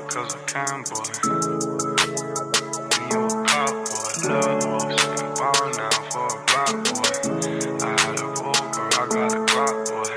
cause I can, boy. And you a cop, boy. Love hoes, sippin' ball now for a block, boy. I had a Uber, I got a Glock, boy.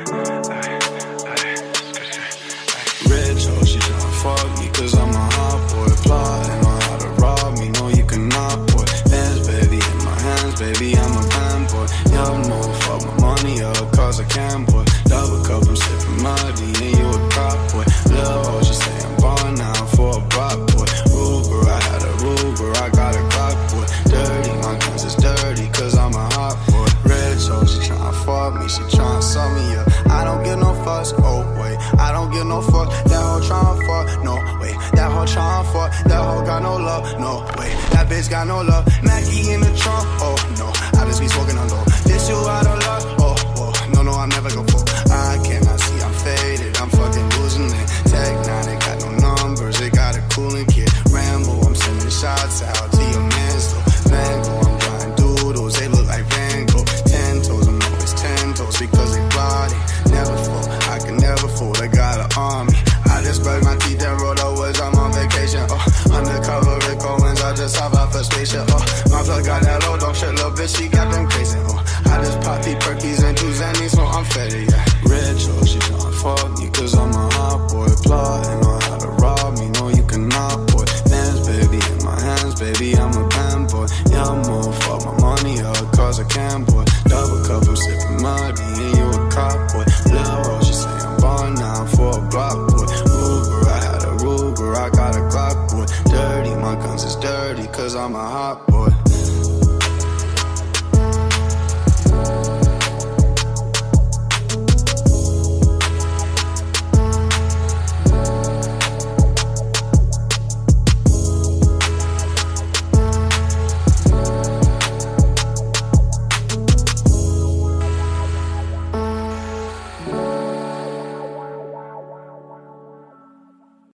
Rich hoe, she tryna fuck me cause I'm a hot boy. Plotting on how to rob me, no you cannot, boy. Hands, baby, in my hands, baby, I'm a man, boy. Y'all know, fuck my money up cause I can, boy. Double cup, I'm sippin' muddy, and you a cop, boy. Lil' hoe, she say I'm born now for a block, boy. Ruger, I had a Ruger, I got a Glock, boy. Dirty, my guns is dirty cause I'm a hot boy. Rich hoe, she tryna fuck me, she tryna sum me up. I don't give no fucks, oh wait, I don't give no fuck. That hoe tryna fuck, no wait. That hoe tryna fuck, that hoe got no love, no wait. That bitch got no love. Mackie in the trunk, oh no. I just be smoking on low. This you out of luck, oh whoa. No, I'm never gon' fall. I cannot see, I'm faded, I'm fucking losing it. Tech 9, it got no numbers, it got a cooling kit. Rambo, I'm sending shots out to your mans though. Van Gogh, I'm drawing doodles, they look like Van Gogh. 10 toes, I'm always 10 toes because they body. Never fold, I can never fold, I got an army. I just brushed my teeth and rolled the woods, I'm on vacation, undercover Rick Owens, I just hop off a spaceship, my plug got that low, don't shit, little bitch, she got them crazy, I just pop the perkies and two Xannies, so I'm fetty, yeah. Rich hoe, she tryna fuck me, cause I'm a hot boy. Plotting on how to rob me, no you cannot, boy. Hands, baby, in my hands, baby, I'm a band boy. Y'all move, fuck my money up, cause I can, boy. Double cup, I'm sippin' muddy, and you a cop, boy. Lil' hoe, she say I'm born now for a block, boy. Ruger, I had a Ruger, I got a Glock, boy. Dirty, my guns is dirty, cause I'm a hot boy.